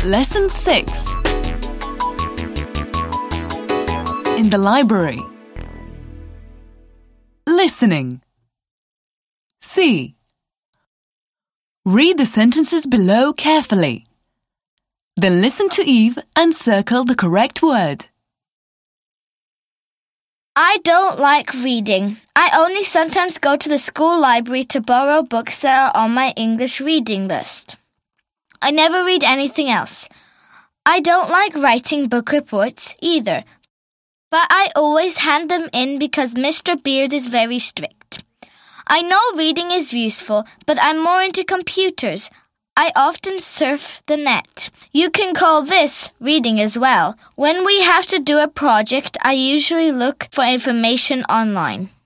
Lesson 6. In the library. Listening. C. Read the sentences below carefully. Then listen to Eve and circle the correct word. I don't like reading. I only sometimes go to the school library to borrow books that are on my English reading list. I never read anything else. I don't like writing book reports either, but I always hand them in because Mr. Beard is very strict. I know reading is useful, but I'm more into computers. I often surf the net. You can call this reading as well. When we have to do a project, I usually look for information online.